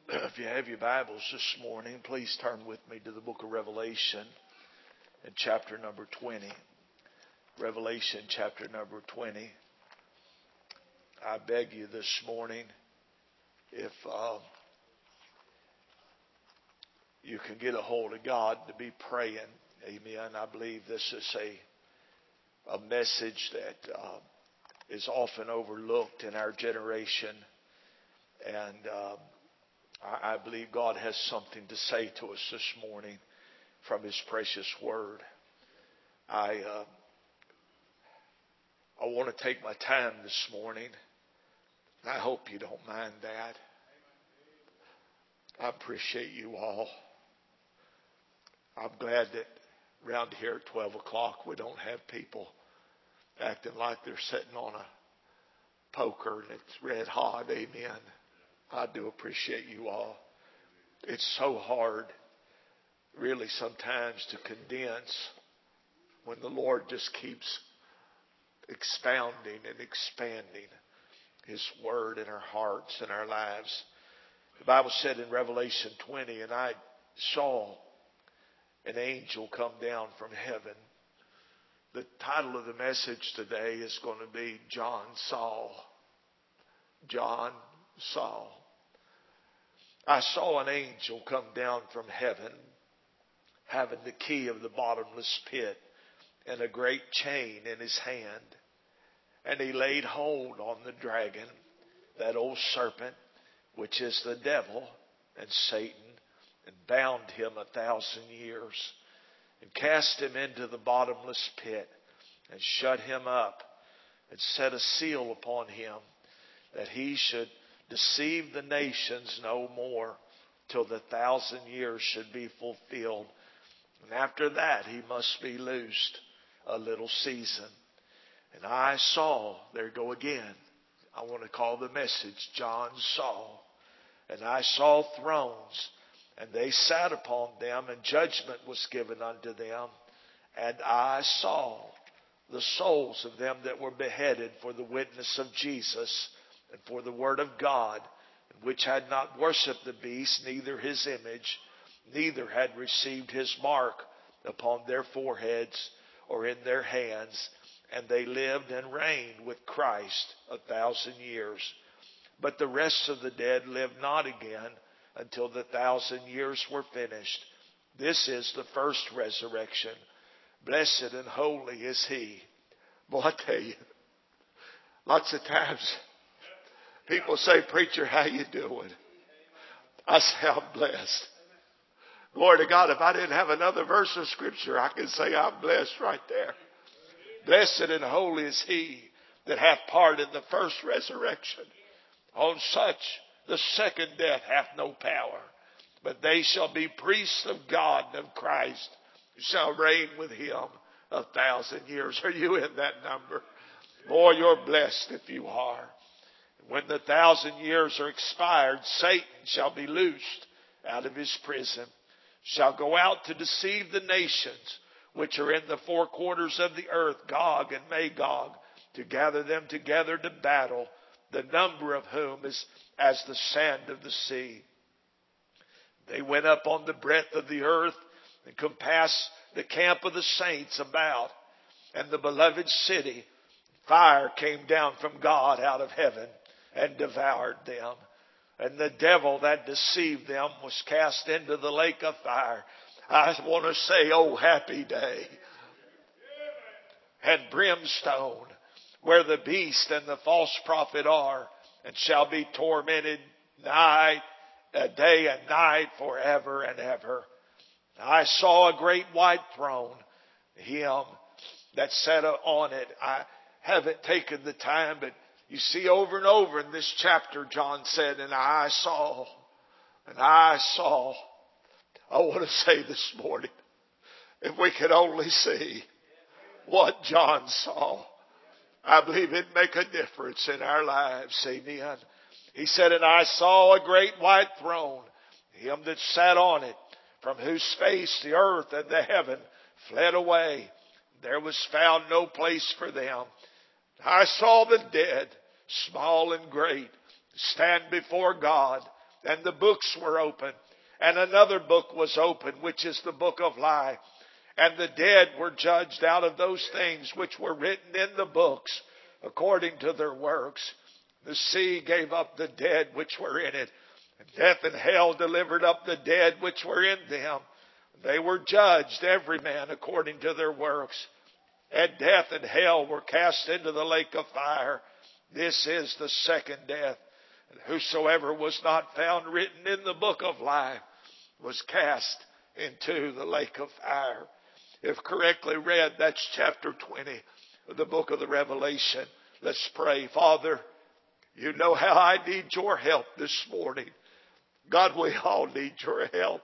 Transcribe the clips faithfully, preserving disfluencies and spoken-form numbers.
If you have your Bibles this morning, please turn with me to the book of Revelation in chapter number twenty. Revelation chapter number twenty. I beg you this morning, if uh, you can get a hold of God, to be praying. Amen. I believe this is a, a message that uh, is often overlooked in our generation. And uh, I, I believe God has something to say to us this morning from His precious Word. I uh, I want to take my time this morning. I hope you don't mind that. I appreciate you all. I'm glad that around here at twelve o'clock we don't have people acting like they're sitting on a poker and it's red hot. Amen. I do appreciate you all. It's so hard, really, sometimes to condense when the Lord just keeps expounding and expanding His Word in our hearts and our lives. The Bible said in Revelation twenty, and I saw an angel come down from heaven. The title of the message today is going to be John Saw. John Saw. I saw an angel come down from heaven, having the key of the bottomless pit and a great chain in his hand. And he laid hold on the dragon, that old serpent, which is the devil and Satan, and bound him a thousand years, and cast him into the bottomless pit, and shut him up, and set a seal upon him, that he should deceive the nations no more, till the thousand years should be fulfilled. And after that he must be loosed a little season. And I saw, there go again, I want to call the message John Saw. And I saw thrones, and they sat upon them, and judgment was given unto them. And I saw the souls of them that were beheaded for the witness of Jesus and for the word of God, which had not worshipped the beast, neither his image, neither had received his mark upon their foreheads or in their hands. And they lived and reigned with Christ a thousand years. But the rest of the dead lived not again until the thousand years were finished. This is the first resurrection. Blessed and holy is He. Boy, I tell you, lots of times people say, "Preacher, how you doing?" I say, "I'm blessed." Glory to God. If I didn't have another verse of Scripture, I could say I'm blessed right there. Blessed and holy is He that hath part in the first resurrection. On such the second death hath no power, but they shall be priests of God and of Christ, who shall reign with Him a thousand years. Are you in that number? Boy, you're blessed if you are. When the thousand years are expired, Satan shall be loosed out of his prison, shall go out to deceive the nations which are in the four quarters of the earth, Gog and Magog, to gather them together to battle, the number of whom is as the sand of the sea. They went up on the breadth of the earth and compassed the camp of the saints about, and the beloved city. Fire came down from God out of heaven and devoured them. And the devil that deceived them was cast into the lake of fire. I want to say, oh, happy day. And brimstone, where the beast and the false prophet are, and shall be tormented night, uh, day and night forever and ever. I saw a great white throne, Him that sat on it. I haven't taken the time, but you see over and over in this chapter, John said, and I saw, and I saw. I want to say this morning, if we could only see what John saw, I believe it'd make a difference in our lives. Amen. He said, and I saw a great white throne, Him that sat on it, from whose face the earth and the heaven fled away. There was found no place for them. I saw the dead, small and great, stand before God, and the books were opened. And another book was opened, which is the book of life. And the dead were judged out of those things which were written in the books according to their works. The sea gave up the dead which were in it. And death and hell delivered up the dead which were in them. They were judged, every man according to their works. And death and hell were cast into the lake of fire. This is the second death. And whosoever was not found written in the book of life was cast into the lake of fire. If correctly read, that's chapter twenty of the book of the Revelation. Let's pray. Father, you know how I need your help this morning. God, we all need your help.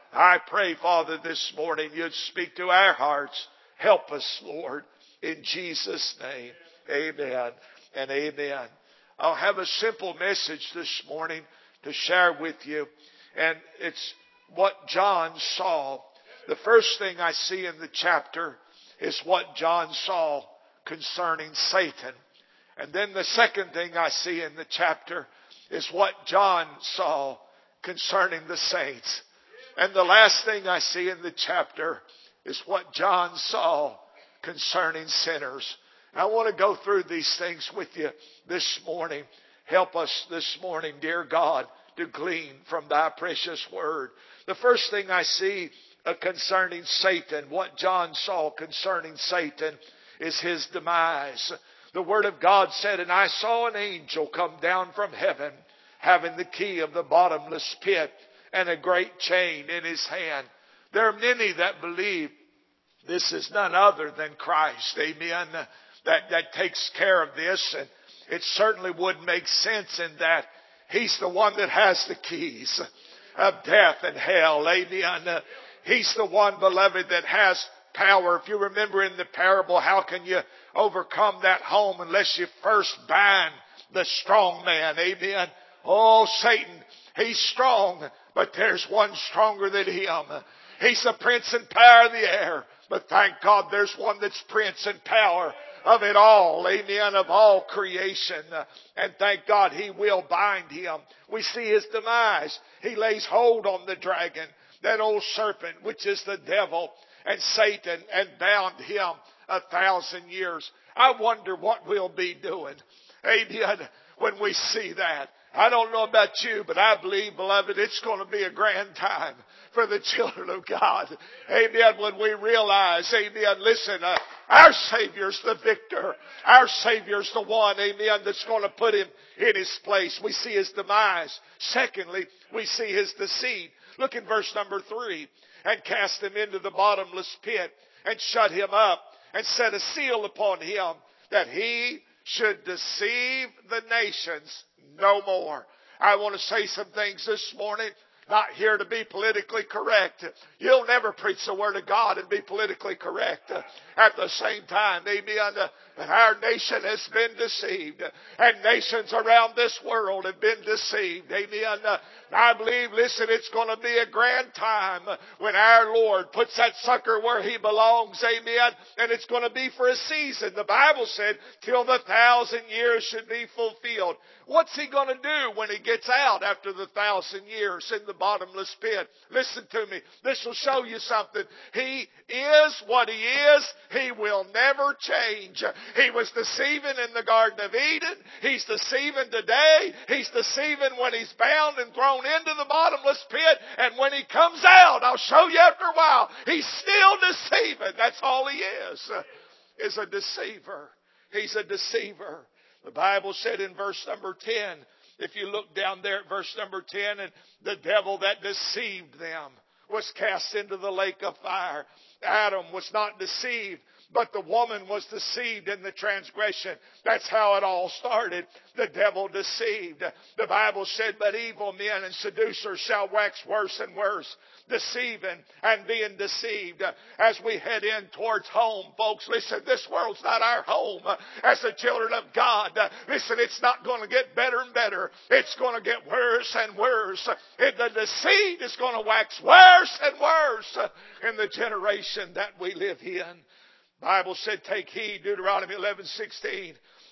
I pray, Father, this morning you'd speak to our hearts. Help us, Lord, in Jesus' name. Amen and amen. I'll have a simple message this morning to share with you. And it's what John saw. The first thing I see in the chapter is what John saw concerning Satan. And then the second thing I see in the chapter is what John saw concerning the saints. And the last thing I see in the chapter is what John saw concerning sinners. I want to go through these things with you this morning. Help us this morning, dear God, to glean from thy precious word. The first thing I see uh, concerning Satan, what John saw concerning Satan, is his demise. The word of God said, and I saw an angel come down from heaven, having the key of the bottomless pit and a great chain in his hand. There are many that believe this is none other than Christ. Amen. That, that takes care of this. And it certainly would make sense in that he's the one that has the keys of death and hell. Amen. He's the one, beloved, that has power. If you remember in the parable, how can you overcome that home unless you first bind the strong man? Amen. Oh, Satan, he's strong, but there's one stronger than him. He's the prince and power of the air. But thank God there's one that's prince and power of it all. Amen. Of all creation. And thank God he will bind him. We see his demise. He lays hold on the dragon, that old serpent, which is the devil and Satan, and bound him a thousand years. I wonder what we'll be doing. Amen. When we see that. I don't know about you, but I believe, beloved, it's going to be a grand time for the children of God. Amen. When we realize, amen, listen, uh, our Savior's the victor. Our Savior's the one, amen, that's going to put him in his place. We see his demise. Secondly, we see his deceit. Look in verse number three. And cast him into the bottomless pit and shut him up and set a seal upon him that he should deceive the nations no more. I want to say some things this morning. Not here to be politically correct. You'll never preach the Word of God and be politically correct. At the same time, amen, our nation has been deceived. And nations around this world have been deceived. Amen. I believe, listen, it's going to be a grand time when our Lord puts that sucker where he belongs. Amen. And it's going to be for a season. The Bible said, till the thousand years should be fulfilled. What's he going to do when he gets out after the thousand years in the bottomless pit? Listen to me. This will show you something. He is what he is. He will never change. He was deceiving in the Garden of Eden. He's deceiving today. He's deceiving when he's bound and thrown into the bottomless pit. And when he comes out, I'll show you after a while, he's still deceiving. That's all he is, is a deceiver. He's a deceiver. The Bible said in verse number ten, if you look down there at verse number ten, and the devil that deceived them was cast into the lake of fire. Adam was not deceived, but the woman was deceived in the transgression. That's how it all started. The devil deceived. The Bible said, but evil men and seducers shall wax worse and worse, deceiving and being deceived. As we head in towards home, folks, listen, this world's not our home. As the children of God, listen, it's not going to get better and better. It's going to get worse and worse. And the deceit is going to wax worse and worse in the generation that we live in. The Bible said, take heed, Deuteronomy eleven sixteen.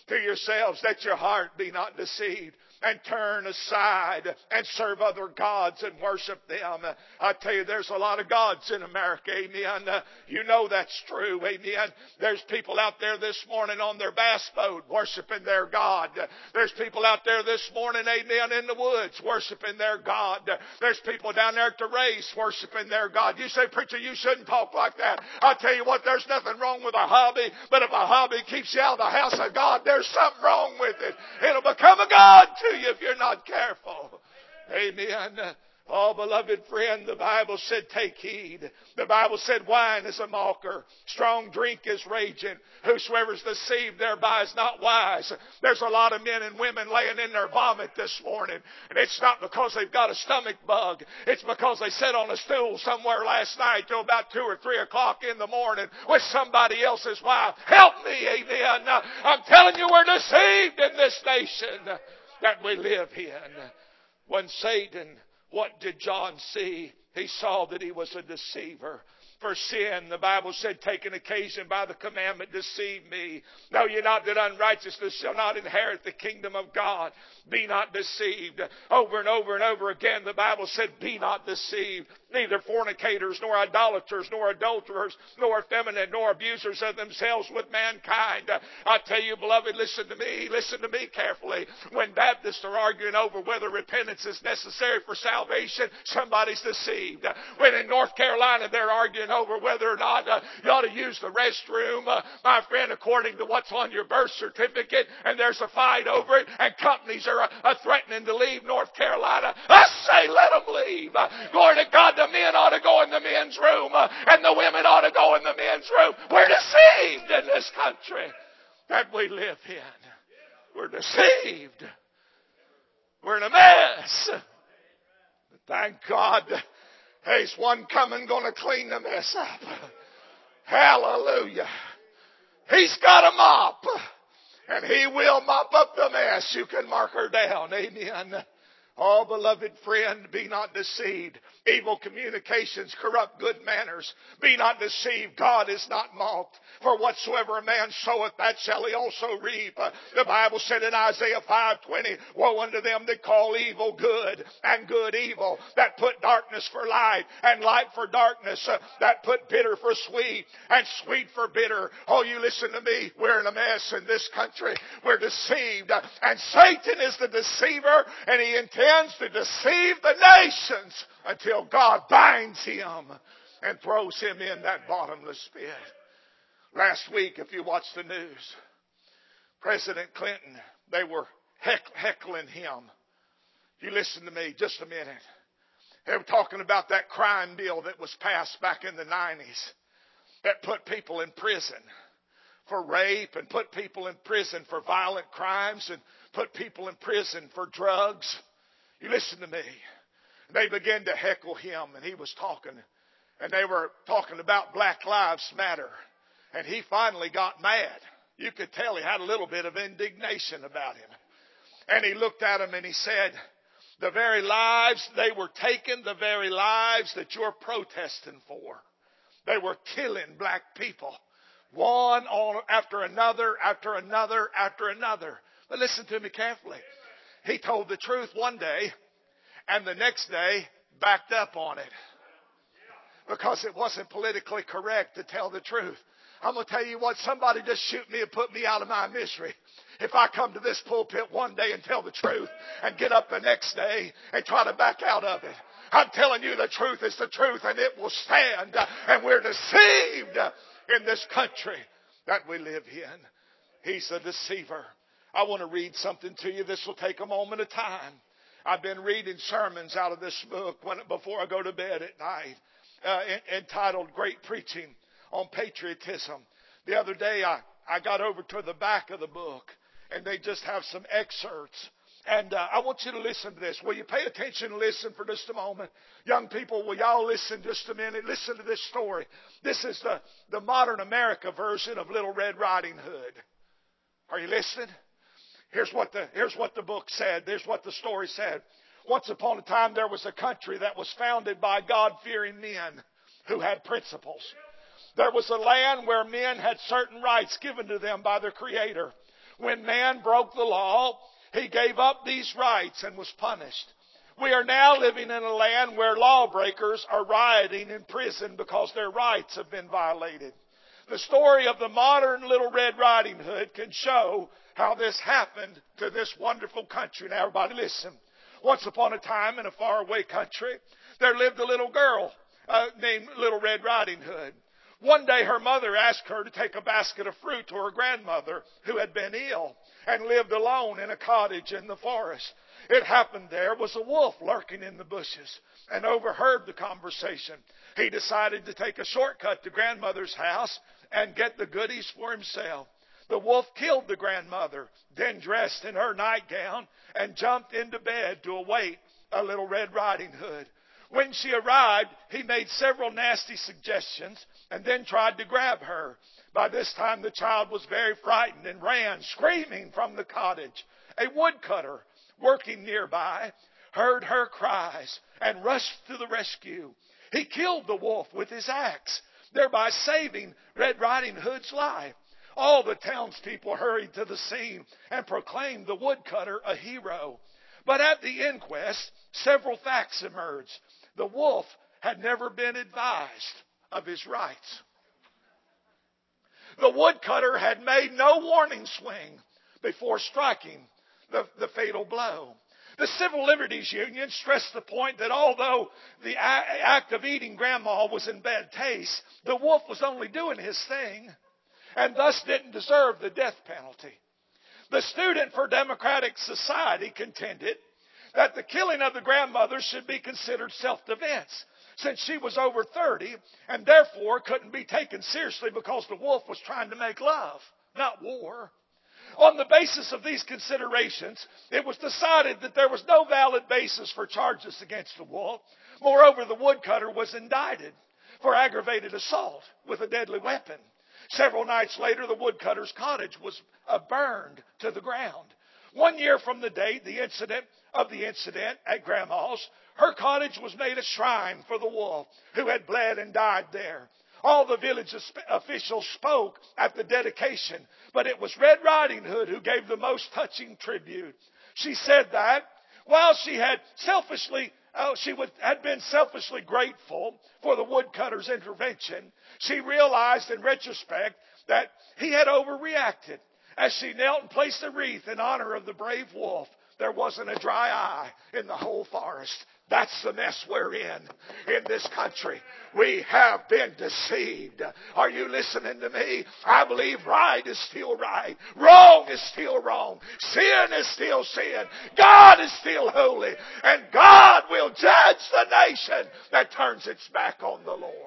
to yourselves, that your heart be not deceived, and turn aside and serve other gods and worship them. I tell you, there's a lot of gods in America, amen. You know that's true, amen. There's people out there this morning on their bass boat worshiping their God. There's people out there this morning, amen, in the woods worshiping their God. There's people down there at the race worshiping their God. You say, preacher, you shouldn't talk like that. I tell you what, there's nothing wrong with a hobby, but if a hobby keeps you out of the house of God, there's something wrong with it. It'll become a God to you if you're not careful. Amen. Oh, beloved friend, the Bible said, take heed. The Bible said, wine is a mocker. Strong drink is raging. Whosoever is deceived thereby is not wise. There's a lot of men and women laying in their vomit this morning. And it's not because they've got a stomach bug. It's because they sat on a stool somewhere last night till about two or three o'clock in the morning with somebody else's wife. Help me, amen. I'm telling you, we're deceived in this nation that we live in. When Satan, what did John see? He saw that he was a deceiver. For sin, the Bible said, taking occasion by the commandment, deceive me. Know ye not that unrighteousness shall not inherit the kingdom of God? Be not deceived. Over and over and over again, the Bible said, be not deceived. Neither fornicators, nor idolaters, nor adulterers, nor effeminate, nor abusers of themselves with mankind. I tell you, beloved, listen to me. Listen to me carefully. When Baptists are arguing over whether repentance is necessary for salvation, somebody's deceived. When in North Carolina they're arguing over whether or not uh, you ought to use the restroom, uh, my friend, according to what's on your birth certificate, and there's a fight over it, and companies are uh, uh, threatening to leave North Carolina, I say let them leave. Uh, glory to God, the men ought to go in the men's room, uh, and the women ought to go in the men's room. We're deceived in this country that we live in. We're deceived. We're in a mess. Thank God. There's one coming going to clean the mess up. Hallelujah. He's got a mop. And he will mop up the mess. You can mark her down. Amen. Oh, beloved friend, be not deceived. Evil communications corrupt good manners. Be not deceived. God is not mocked. For whatsoever a man soweth, that shall he also reap. Uh, the Bible said in Isaiah five twenty, woe unto them that call evil good, and good evil, that put darkness for light, and light for darkness, uh, that put bitter for sweet, and sweet for bitter. Oh, you listen to me. We're in a mess in this country. We're deceived. Uh, and Satan is the deceiver, and he intends to deceive the nations until God binds him and throws him in that bottomless pit. Last week, if you watched the news, President Clinton, they were heck- heckling him. You listen to me just a minute. They were talking about that crime bill that was passed back in the nineties that put people in prison for rape and put people in prison for violent crimes and put people in prison for drugs. You listen to me. They began to heckle him, and he was talking, and they were talking about Black Lives Matter. And he finally got mad. You could tell he had a little bit of indignation about him. And he looked at him and he said, the very lives they were taking, the very lives that you're protesting for. They were killing black people. One on, after another, after another, after another. But listen to me carefully. He told the truth one day, and the next day backed up on it. Because it wasn't politically correct to tell the truth. I'm going to tell you what, somebody just shoot me and put me out of my misery. If I come to this pulpit one day and tell the truth and get up the next day and try to back out of it. I'm telling you the truth is the truth and it will stand. And we're deceived in this country that we live in. He's a deceiver. I want to read something to you. This will take a moment of time. I've been reading sermons out of this book when, before I go to bed at night, uh, entitled Great Preaching on Patriotism. The other day I, I got over to the back of the book and they just have some excerpts. And uh, I want you to listen to this. Will you pay attention and listen for just a moment? Young people, will y'all listen just a minute? Listen to this story. This is the, the modern America version of Little Red Riding Hood. Are you listening? Here's what the, here's what the book said. Here's what the story said. Once upon a time there was a country that was founded by God-fearing men who had principles. There was a land where men had certain rights given to them by their Creator. When man broke the law, he gave up these rights and was punished. We are now living in a land where lawbreakers are rioting in prison because their rights have been violated. The story of the modern Little Red Riding Hood can show how this happened to this wonderful country. Now everybody listen. Once upon a time in a faraway country, there lived a little girl uh, named Little Red Riding Hood. One day her mother asked her to take a basket of fruit to her grandmother who had been ill and lived alone in a cottage in the forest. It happened there was a wolf lurking in the bushes and overheard the conversation. He decided to take a shortcut to grandmother's house and get the goodies for himself. The wolf killed the grandmother, then dressed in her nightgown and jumped into bed to await a Little Red Riding Hood. When she arrived, he made several nasty suggestions and then tried to grab her. By this time, the child was very frightened and ran, screaming, from the cottage. A woodcutter working nearby heard her cries and rushed to the rescue. He killed the wolf with his axe, thereby saving Red Riding Hood's life. All the townspeople hurried to the scene and proclaimed the woodcutter a hero. But at the inquest, several facts emerged. The wolf had never been advised of his rights. The woodcutter had made no warning swing before striking the, the fatal blow. The Civil Liberties Union stressed the point that although the act of eating Grandma was in bad taste, the wolf was only doing his thing and thus didn't deserve the death penalty. The Student for Democratic Society contended that the killing of the grandmother should be considered self-defense, since she was over thirty and therefore couldn't be taken seriously because the wolf was trying to make love, not war. On the basis of these considerations, it was decided that there was no valid basis for charges against the wolf. Moreover, the woodcutter was indicted for aggravated assault with a deadly weapon. Several nights later, the woodcutter's cottage was uh, burned to the ground. One year from the date the incident of the incident at Grandma's, her cottage was made a shrine for the wolf who had bled and died there. All the village officials spoke at the dedication, but it was Red Riding Hood who gave the most touching tribute. She said that while she had selfishly Oh, she would, had been selfishly grateful for the woodcutter's intervention, she realized in retrospect that he had overreacted. As she knelt and placed a wreath in honor of the brave wolf, there wasn't a dry eye in the whole forest. That's the mess we're in, in this country. We have been deceived. Are you listening to me? I believe right is still right. Wrong is still wrong. Sin is still sin. God is still holy. And God will judge the nation that turns its back on the Lord.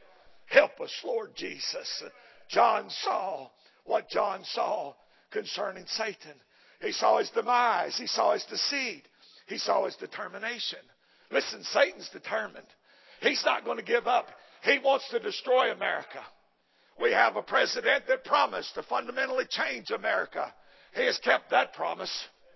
Help us, Lord Jesus. John saw what John saw concerning Satan. He saw his demise. He saw his deceit. He saw his determination. Listen, Satan's determined. He's not going to give up. He wants to destroy America. We have a president that promised to fundamentally change America. He has kept that promise.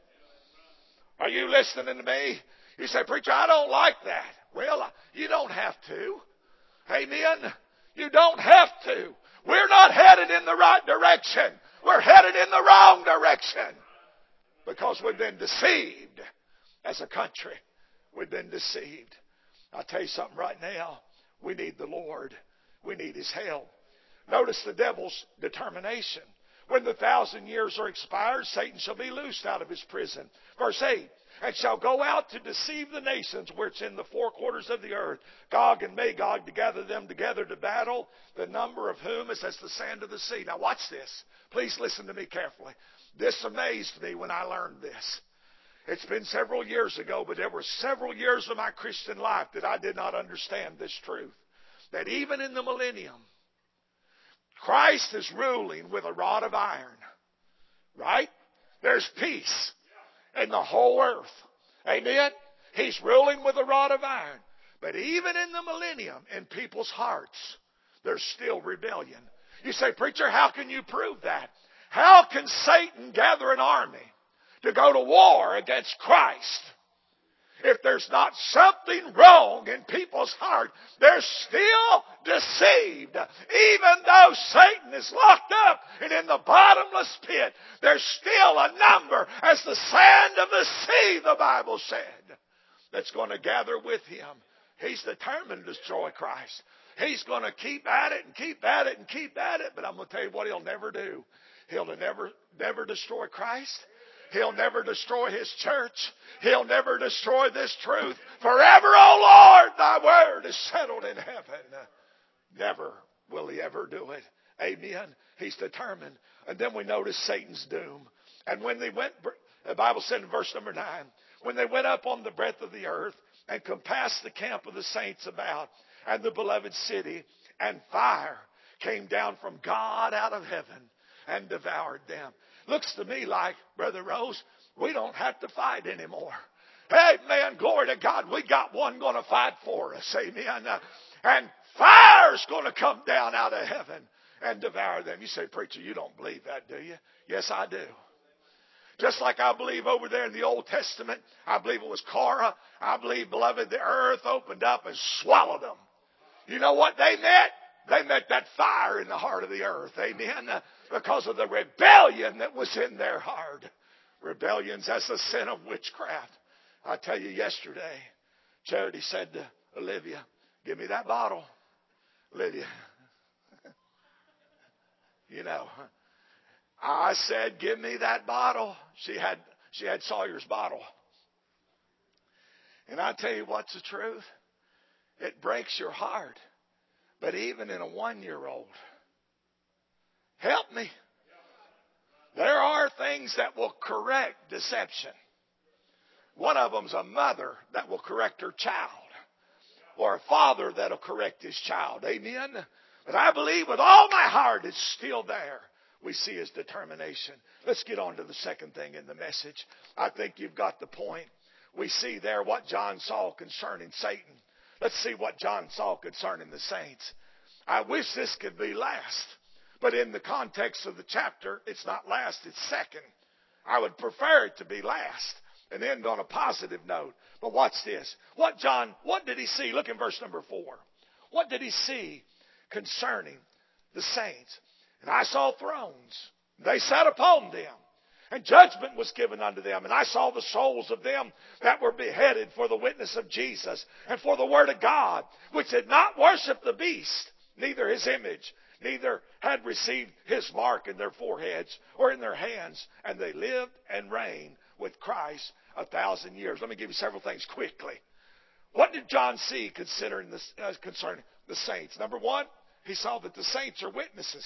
Are you listening to me? You say, preacher, I don't like that. Well, you don't have to. Amen. You don't have to. We're not headed in the right direction. We're headed in the wrong direction because we've been deceived as a country. We've been deceived. I'll tell you something right now. We need the Lord. We need His help. Notice the devil's determination. When the thousand years are expired, Satan shall be loosed out of his prison. Verse eight, and shall go out to deceive the nations which in the four quarters of the earth, Gog and Magog, to gather them together to battle, the number of whom is as the sand of the sea. Now watch this. Please listen to me carefully. This amazed me when I learned this. It's been several years ago, but there were several years of my Christian life that I did not understand this truth. That even in the millennium, Christ is ruling with a rod of iron. Right? There's peace in the whole earth. Amen? He's ruling with a rod of iron. But even in the millennium, in people's hearts, there's still rebellion. You say, preacher, how can you prove that? How can Satan gather an army to go to war against Christ if there's not something wrong in people's heart, they're still deceived. Even though Satan is locked up and in the bottomless pit, there's still a number, as the sand of the sea, the Bible said, that's going to gather with him. He's determined to destroy Christ. He's going to keep at it and keep at it and keep at it. But I'm going to tell you what he'll never do. He'll never, never destroy Christ. He'll never destroy his church. He'll never destroy this truth. Forever, O Lord, thy word is settled in heaven. Never will he ever do it. Amen. He's determined. And then we notice Satan's doom. And when they went, the Bible said in verse number nine, when they went up on the breadth of the earth and compassed the camp of the saints about and the beloved city, and fire came down from God out of heaven and devoured them. Looks to me like, Brother Rose, we don't have to fight anymore. Hey, man, glory to God. We got one going to fight for us. Amen. Uh, and fire's going to come down out of heaven and devour them. You say, preacher, you don't believe that, do you? Yes, I do. Just like I believe over there in the Old Testament, I believe it was Korah. I believe, beloved, the earth opened up and swallowed them. You know what they met? They met that fire in the heart of the earth. Amen. Uh, because of the rebellion that was in their heart. Rebellion's that's the sin of witchcraft. I tell you yesterday, Charity said to Olivia, give me that bottle. Olivia, you know, I said, give me that bottle. She had, she had Sawyer's bottle. And I tell you what's the truth. It breaks your heart. But even in a one-year-old, help me. There are things that will correct deception. One of them's a mother that will correct her child. Or a father that'll correct his child. Amen? But I believe with all my heart it's still there. We see his determination. Let's get on to the second thing in the message. I think you've got the point. We see there what John saw concerning Satan. Let's see what John saw concerning the saints. I wish this could be last. But in the context of the chapter, it's not last, it's second. I would prefer it to be last and end on a positive note. But watch this. What John, what did he see? Look in verse number four. What did he see concerning the saints? And I saw thrones. They sat upon them. And judgment was given unto them. And I saw the souls of them that were beheaded for the witness of Jesus and for the word of God, which had not worshipped the beast, neither his image, neither had received his mark in their foreheads or in their hands. And they lived and reigned with Christ a thousand years. Let me give you several things quickly. What did John see considering this, uh, concerning the saints? Number one, he saw that the saints are witnesses.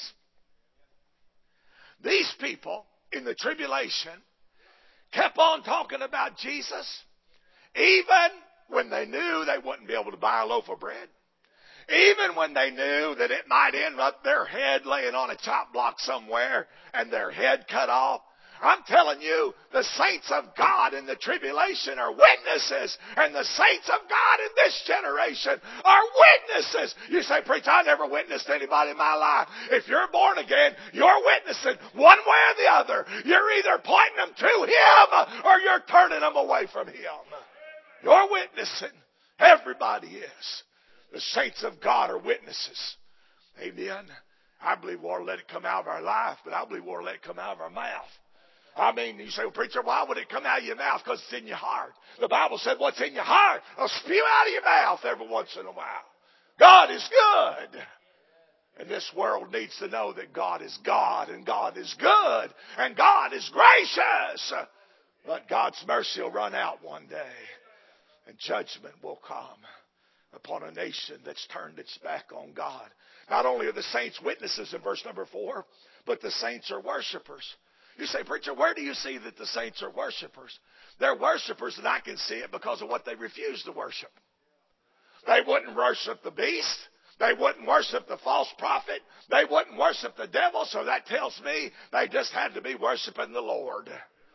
These people in the tribulation kept on talking about Jesus, even when they knew they wouldn't be able to buy a loaf of bread. Even when they knew that it might end up their head laying on a chop block somewhere and their head cut off. I'm telling you, the saints of God in the tribulation are witnesses, and the saints of God in this generation are witnesses. You say, preacher, I never witnessed anybody in my life. If you're born again, you're witnessing one way or the other. You're either pointing them to Him or you're turning them away from Him. You're witnessing. Everybody is. The saints of God are witnesses. Amen. I believe we ought to let it come out of our life, but I believe we ought to let it come out of our mouth. I mean, you say, well, preacher, why would it come out of your mouth? Because it's in your heart. The Bible said what's in your heart will spew out of your mouth every once in a while. God is good. And this world needs to know that God is God, and God is good, and God is gracious. But God's mercy will run out one day, and judgment will come upon a nation that's turned its back on God. Not only are the saints witnesses in verse number four, but the saints are worshipers. You say, preacher, where do you see that the saints are worshipers? They're worshipers, and I can see it because of what they refuse to worship. They wouldn't worship the beast. They wouldn't worship the false prophet. They wouldn't worship the devil, so that tells me they just had to be worshiping the Lord.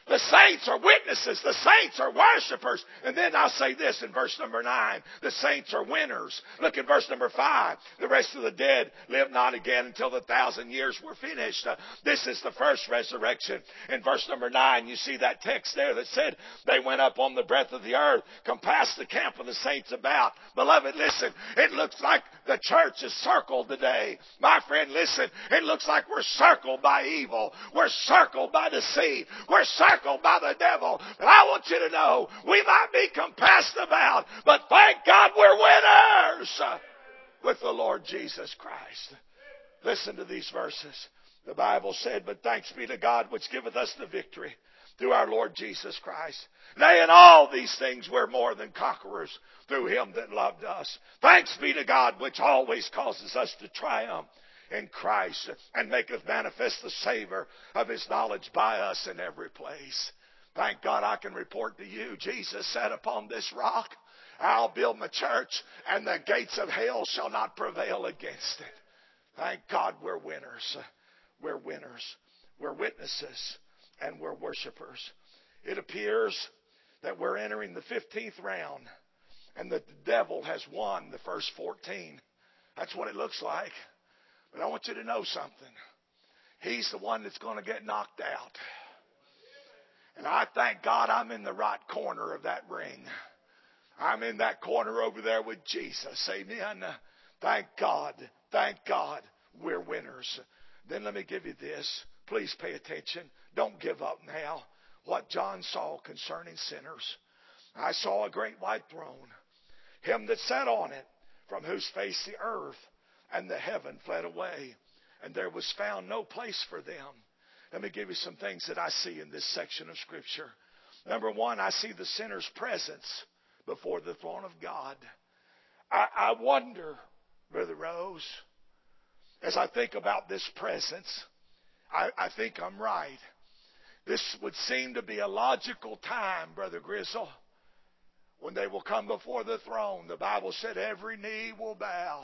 The saints are witnesses. The saints are worshipers. And then I'll say this in verse number nine. The saints are winners. Look at verse number five. The rest of the dead live not again until the thousand years were finished. Uh, this is the first resurrection. In verse number nine, you see that text there that said they went up on the breadth of the earth, compassed the camp of the saints about. Beloved, listen, it looks like the church is circled today. My friend, listen, it looks like we're circled by evil. We're circled by deceit. We're circled by the devil. But I want you to know, we might be compassed about, but thank God we're winners with the Lord Jesus Christ. Listen to these verses. The Bible said, but thanks be to God which giveth us the victory through our Lord Jesus Christ. Nay, in all these things we're more than conquerors through Him that loved us. Thanks be to God which always causes us to triumph in Christ and maketh manifest the savor of His knowledge by us in every place. Thank God I can report to you, Jesus said, upon this rock I'll build my church, and the gates of hell shall not prevail against it. Thank God we're winners. We're winners. We're witnesses, and we're worshipers. It appears that we're entering the fifteenth round, and that the devil has won the first fourteen. That's what it looks like. But I want you to know something. He's the one that's going to get knocked out. And I thank God I'm in the right corner of that ring. I'm in that corner over there with Jesus. Amen. Thank God. Thank God we're winners. Then let me give you this. Please pay attention. Don't give up now. What John saw concerning sinners. I saw a great white throne. Him that sat on it, from whose face the earth and the heaven fled away. And there was found no place for them. Let me give you some things that I see in this section of Scripture. Number one, I see the sinner's presence before the throne of God. I, I wonder, Brother Rose, as I think about this presence, I, I think I'm right. This would seem to be a logical time, Brother Grizzle, when they will come before the throne. The Bible said every knee will bow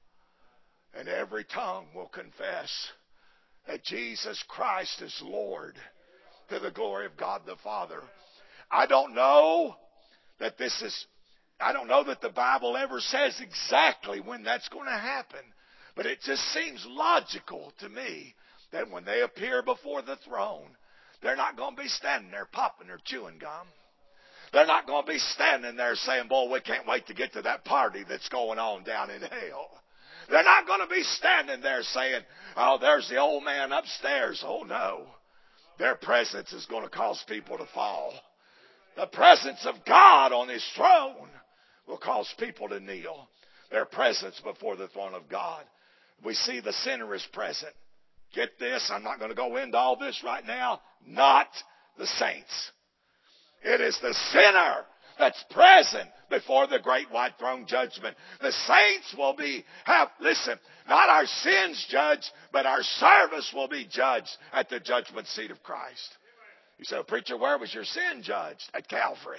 and every tongue will confess that Jesus Christ is Lord, to the glory of God the Father. I don't know that this is, I don't know that the Bible ever says exactly when that's going to happen. But it just seems logical to me that when they appear before the throne, they're not going to be standing there popping or chewing gum. They're not going to be standing there saying, boy, we can't wait to get to that party that's going on down in hell. They're not going to be standing there saying, oh, there's the old man upstairs. Oh, no. Their presence is going to cause people to fall. The presence of God on His throne will cause people to kneel. Their presence before the throne of God. We see the sinner is present. Get this, I'm not going to go into all this right now. Not the saints. It is the sinner that's present before the great white throne judgment. The saints will be, have, listen, not our sins judged, but our service will be judged at the judgment seat of Christ. You say, preacher, where was your sin judged? At Calvary.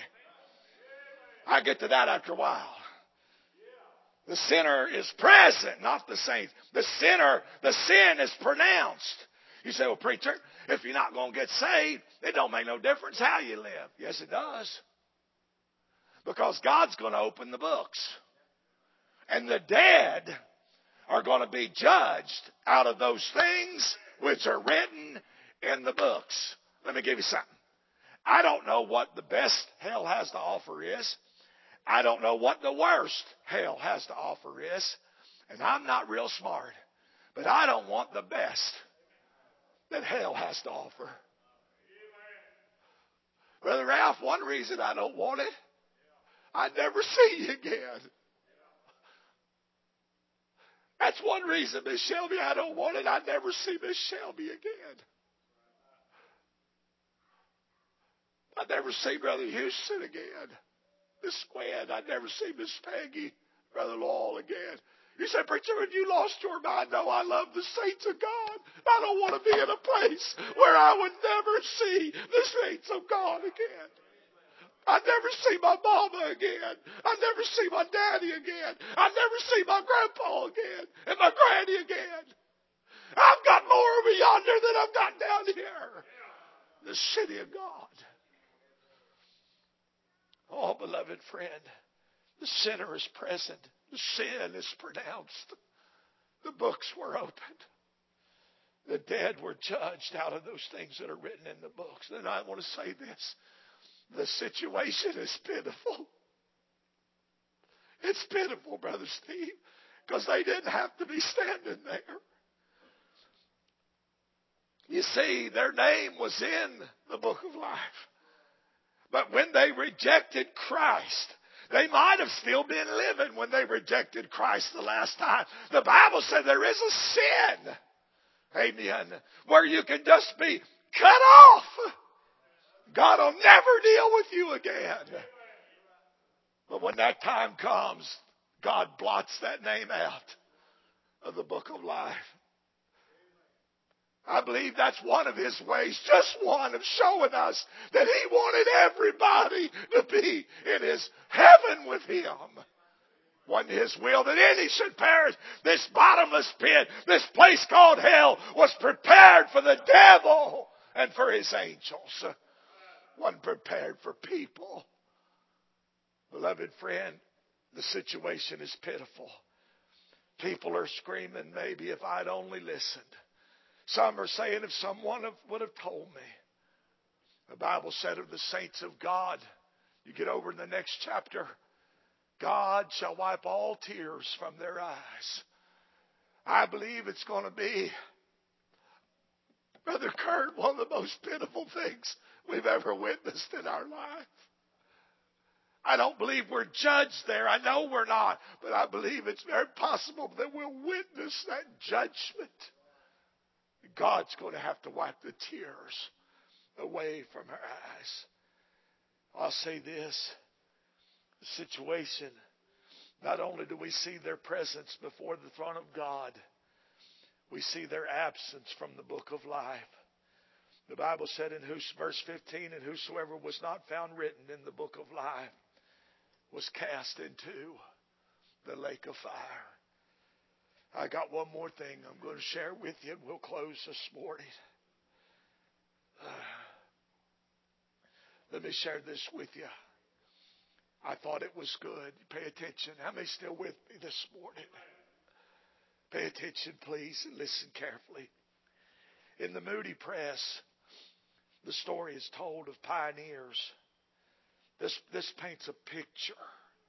I'll get to that after a while. The sinner is present, not the saints. The sinner, the sin is pronounced. You say, well, preacher, if you're not going to get saved, it don't make no difference how you live. Yes, it does. Because God's going to open the books. And the dead are going to be judged out of those things which are written in the books. Let me give you something. I don't know what the best hell has to offer is. I don't know what the worst hell has to offer is. And I'm not real smart. But I don't want the best that hell has to offer. Brother Ralph, one reason I don't want it, I'd never see you again. That's one reason, Miss Shelby, I don't want it. I'd never see Miss Shelby again. I'd never see Brother Houston again. Miss Gwen, I'd never see Miss Peggy, Brother Lowell again. You say, preacher, have you lost your mind? No, I love the saints of God. I don't want to be in a place where I would never see the saints of God again. I'd never see my mama again. I'd never see my daddy again. I'd never see my grandpa again and my granny again. I've got more over yonder than I've got down here. the city of God. Oh, beloved friend, the sinner is present. The sin is pronounced. The books were opened. The dead were judged out of those things that are written in the books. And I want to say this. The situation is pitiful. It's pitiful, Brother Steve, because they didn't have to be standing there. You see, their name was in the book of life. But when they rejected Christ, they might have still been living when they rejected Christ the last time. The Bible said there is a sin, amen, where you can just be cut off. God will never deal with you again. But when that time comes, God blots that name out of the book of life. I believe that's one of His ways, just one of showing us that He wanted everybody to be in His heaven with Him. Wasn't His will that any should perish. This bottomless pit, this place called hell, was prepared for the devil and for his angels. Wasn't prepared for people. Beloved friend, the situation is pitiful. People are screaming, maybe if I'd only listened. Some are saying, if someone would have told me. The Bible said of the saints of God, you get over in the next chapter, God shall wipe all tears from their eyes. I believe it's going to be, Brother Kurt, one of the most pitiful things we've ever witnessed in our life. I don't believe we're judged there. I know we're not. But I believe it's very possible that we'll witness that judgment. God's going to have to wipe the tears away from our eyes. I'll say this. The situation, not only do we see their presence before the throne of God, we see their absence from the book of life. The Bible said in verse fifteen, and whosoever was not found written in the book of life was cast into the lake of fire. I got one more thing I'm going to share with you, and we'll close this morning. Uh, let me share this with you. I thought it was good. Pay attention. How many still with me this morning? Pay attention, please, and listen carefully. In the Moody Press, the story is told of pioneers. This, this paints a picture.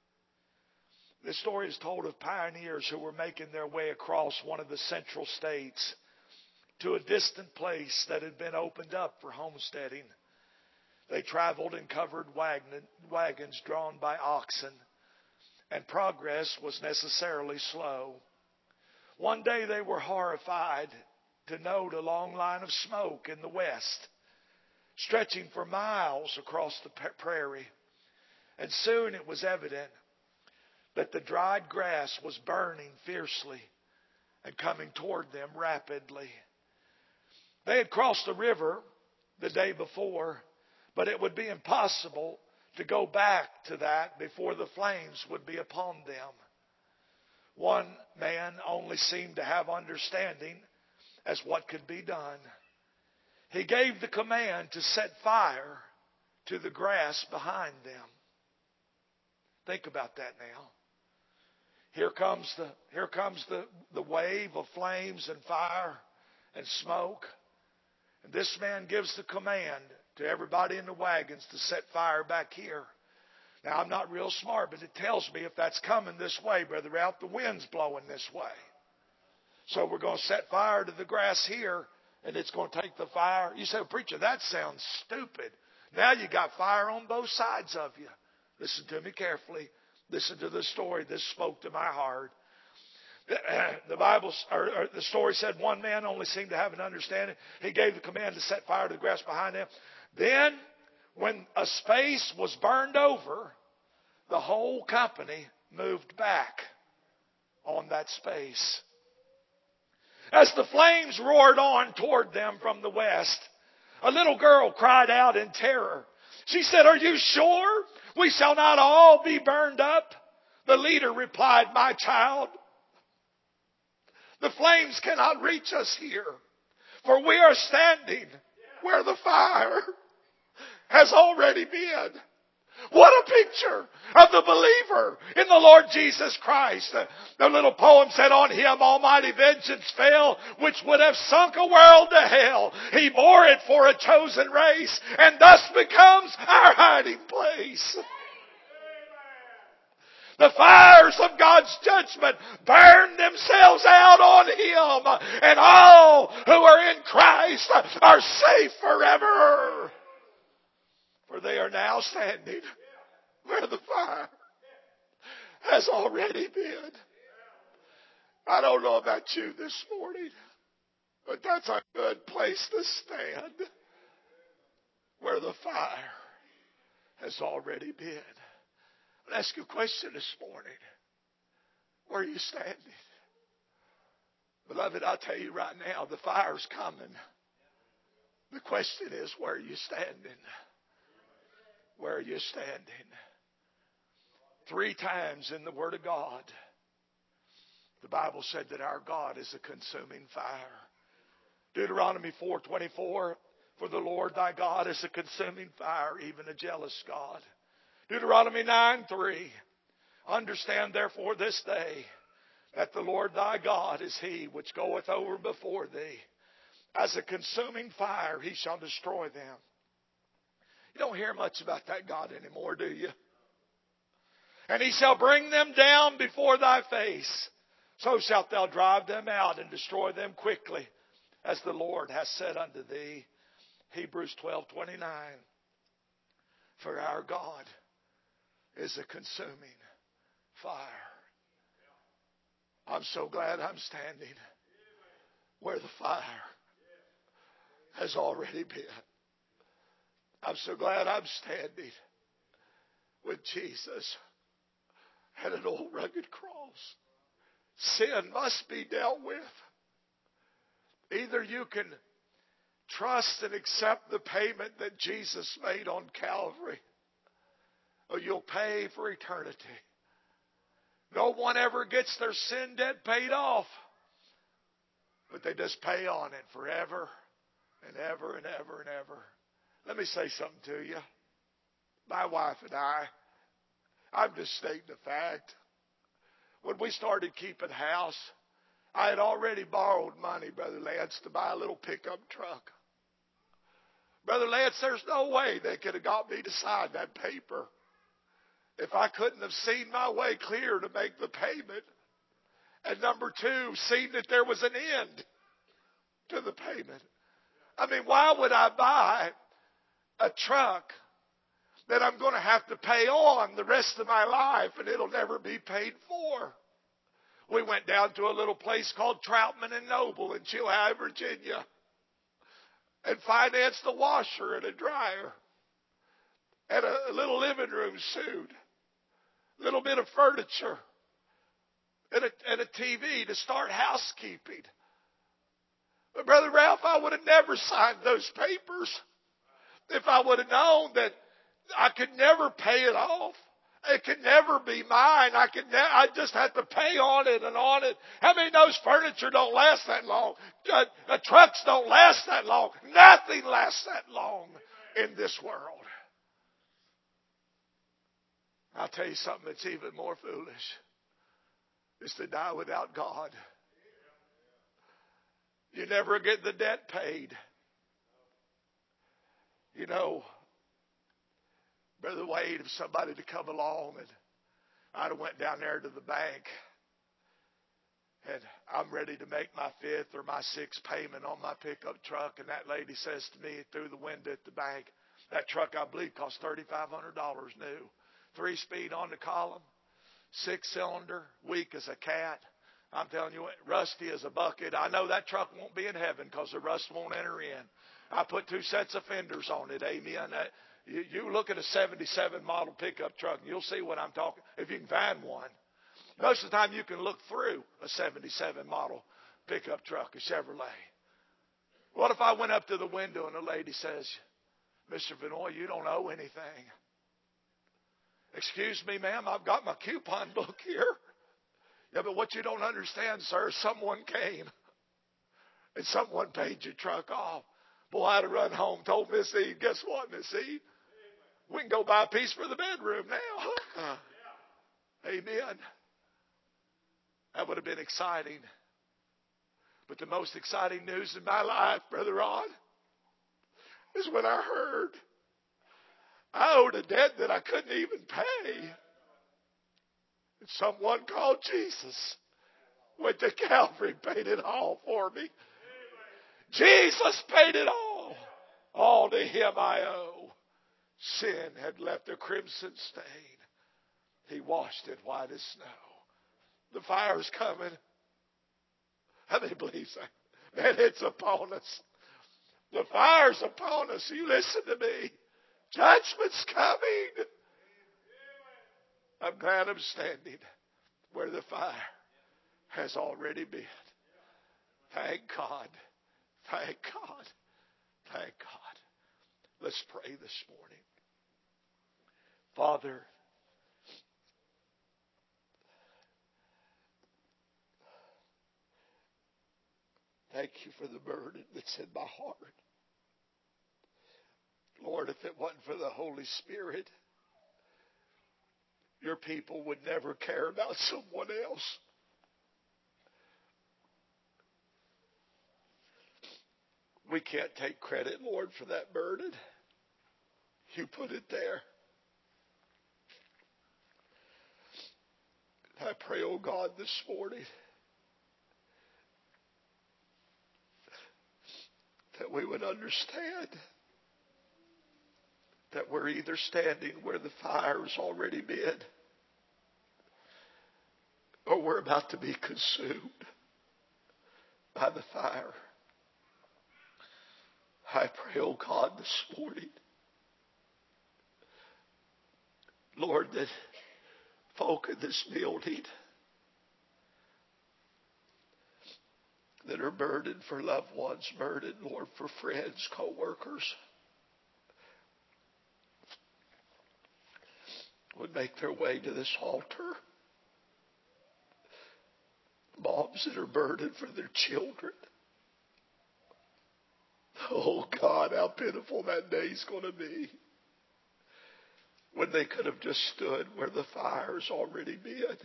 The story is told of pioneers who were making their way across one of the central states to a distant place that had been opened up for homesteading. They traveled in covered wagon, wagons drawn by oxen, and progress was necessarily slow. One day they were horrified to note a long line of smoke in the west, stretching for miles across the prairie. And soon it was evident that the dried grass was burning fiercely and coming toward them rapidly. They had crossed the river the day before, but it would be impossible to go back to that before the flames would be upon them. One man only seemed to have understanding as what could be done. He gave the command to set fire to the grass behind them. Think about that now. Here comes the, here comes the, the wave of flames and fire and smoke. And this man gives the command to everybody in the wagons to set fire back here. Now, I'm not real smart, but it tells me if that's coming this way, Brother Ralph, the wind's blowing this way. So we're going to set fire to the grass here, and it's going to take the fire. You say, well, preacher, that sounds stupid. Now you got fire on both sides of you. Listen to me carefully. Listen to the story. This spoke to my heart. The Bible, or, or the story said one man only seemed to have an understanding. He gave the command to set fire to the grass behind him. Then, when a space was burned over, the whole company moved back on that space. As the flames roared on toward them from the west, a little girl cried out in terror. She said, "Are you sure we shall not all be burned up?" The leader replied, "My child, the flames cannot reach us here, for we are standing where the fire has already been. What a picture of the believer in the Lord Jesus Christ. The little poem said, on him almighty vengeance fell, which would have sunk a world to hell. He bore it for a chosen race, and thus becomes our hiding place. The fires of God's judgment burn themselves out on him, and all who are in Christ are safe forever. For they are now standing where the fire has already been. I don't know about you this morning, but that's a good place to stand, where the fire has already been. I'll ask you a question this morning. Where are you standing? Beloved, I'll tell you right now, the fire's coming. The question is, where are you standing? Where are you standing? Three times in the Word of God, the Bible said that our God is a consuming fire. Deuteronomy four twenty-four, for the Lord thy God is a consuming fire, even a jealous God. Deuteronomy nine three, understand therefore this day that the Lord thy God is he which goeth over before thee. As a consuming fire he shall destroy them. You don't hear much about that God anymore, do you? And he shall bring them down before thy face. So shalt thou drive them out and destroy them quickly, as the Lord hath said unto thee. Hebrews twelve twenty-nine. For our God is a consuming fire. I'm so glad I'm standing where the fire has already been. I'm so glad I'm standing with Jesus at an old rugged cross. Sin must be dealt with. Either you can trust and accept the payment that Jesus made on Calvary, or you'll pay for eternity. No one ever gets their sin debt paid off, but they just pay on it forever and ever and ever and ever. Let me say something to you. My wife and I, I'm just stating the fact. When we started keeping house, I had already borrowed money, Brother Lance, to buy a little pickup truck. Brother Lance, there's no way they could have got me to sign that paper if I couldn't have seen my way clear to make the payment. And number two, seen that there was an end to the payment. I mean, why would I buy a truck that I'm going to have to pay on the rest of my life and it'll never be paid for? We went down to a little place called Troutman and Noble in Chilhowee, Virginia, and financed a washer and a dryer and a little living room suite, a little bit of furniture, and a, and a T V to start housekeeping. But Brother Ralph, I would have never signed those papers if I would have known that I could never pay it off. It could never be mine. I could. Ne- I just had to pay on it and on it. How many knows furniture don't last that long? Uh, uh, trucks don't last that long. Nothing lasts that long in this world. I'll tell you something that's even more foolish. Is to die without God. You never get the debt paid. You know, Brother Wade, if somebody to come along and I'd have went down there to the bank and I'm ready to make my fifth or my sixth payment on my pickup truck, and that lady says to me through the window at the bank, that truck I believe cost thirty-five hundred dollars new. Three speed on the column, six cylinder, weak as a cat. I'm telling you what, rusty as a bucket. I know that truck won't be in heaven because the rust won't enter in. I put two sets of fenders on it, amen. That, you, you look at a seventy-seven model pickup truck and you'll see what I'm talking, if you can find one. Most of the time you can look through a seventy-seven model pickup truck, a Chevrolet. What if I went up to the window and the lady says, Mister Vinoy, you don't owe anything. Excuse me, ma'am, I've got my coupon book here. Yeah, but what you don't understand, sir, someone came and someone paid your truck off. Boy, I'd have run home, told Miss Eve, guess what, Miss Eve? We can go buy a piece for the bedroom now. Uh, amen. That would have been exciting. But the most exciting news in my life, Brother Ron, is when I heard I owed a debt that I couldn't even pay. And someone called Jesus, went to Calvary, paid it all for me. Jesus paid it all. All to him I owe. Sin had left a crimson stain. He washed it white as snow. The fire's coming. How many believe that? Man, it's upon us. The fire's upon us. You listen to me. Judgment's coming. I'm glad I'm standing where the fire has already been. Thank God. Thank God. Thank God. Let's pray this morning. Father, thank you for the burden that's in my heart. Lord, if it wasn't for the Holy Spirit, your people would never care about someone else. We can't take credit, Lord, for that burden. You put it there. I pray, oh God, this morning that we would understand that we're either standing where the fire's already been or we're about to be consumed by the fire. I pray, oh God, this morning, Lord, that folk in this building that are burdened for loved ones, burdened, Lord, for friends, co-workers, would make their way to this altar. Moms that are burdened for their children. Oh God, how pitiful that day's going to be when they could have just stood where the fire's already been.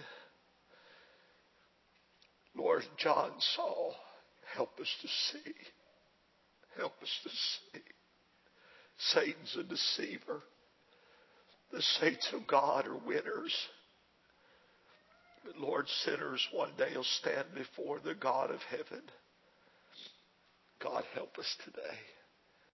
Lord, John saw. Help us to see. Help us to see. Satan's a deceiver. The saints of God are winners. But Lord, sinners one day will stand before the God of heaven. God, help us today.